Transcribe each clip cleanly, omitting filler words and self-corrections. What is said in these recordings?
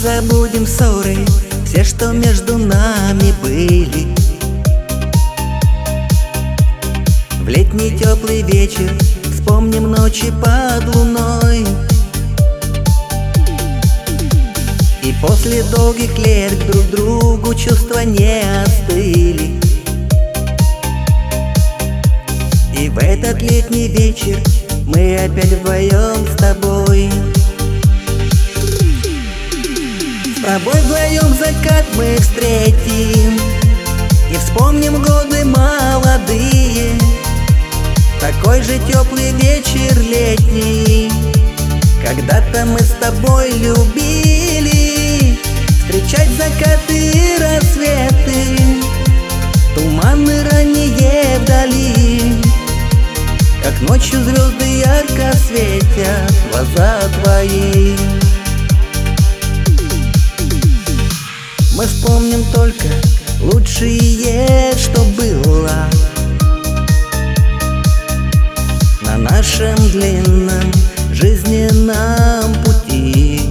забудем ссоры, все, что между нами были. В летний теплый вечер вспомним ночи под луной. И после долгих лет друг другу чувства не остыли. И в этот летний вечер мы опять вдвоем с тобой. С тобой вдвоем закат мы встретим и вспомним годы молодые. Такой же теплый вечер летний, когда-то мы с тобой любили встречать закаты и рассветы, туманы ранние вдали, как ночью звезды ярко светят глаза твои. Мы вспомним только лучшее, что было на нашем длинном жизненном пути.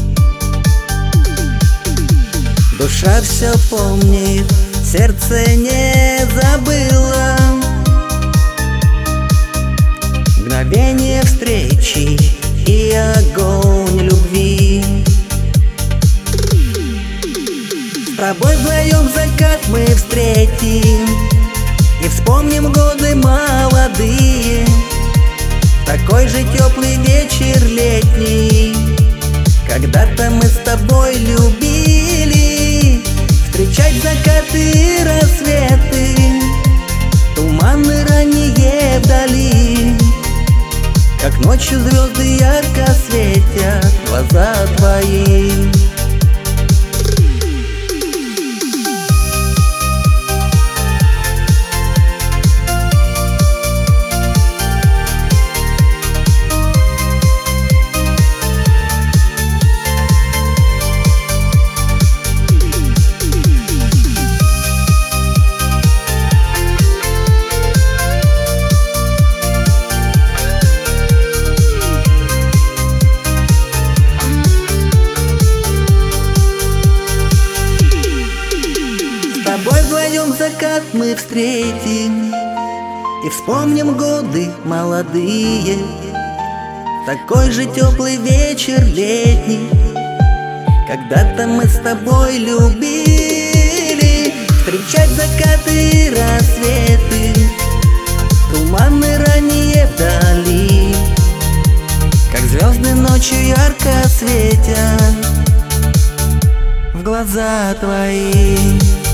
Душа все помнит, сердце не забыло мгновение встречи и огонь любви. С тобой вдвоем закат мы встретим и вспомним годы молодые. Такой же теплый вечер летний, когда-то мы с тобой любили встречать закаты и рассветы, туманы ранние вдали, как ночью звезды ярко светят глаза твои. С тобой вдвоем закат мы встретим и вспомним годы молодые. Такой же теплый вечер летний, когда-то мы с тобой любили встречать закаты и рассветы, туманы ранние вдали, как звезды ночью ярко светят в глаза твои.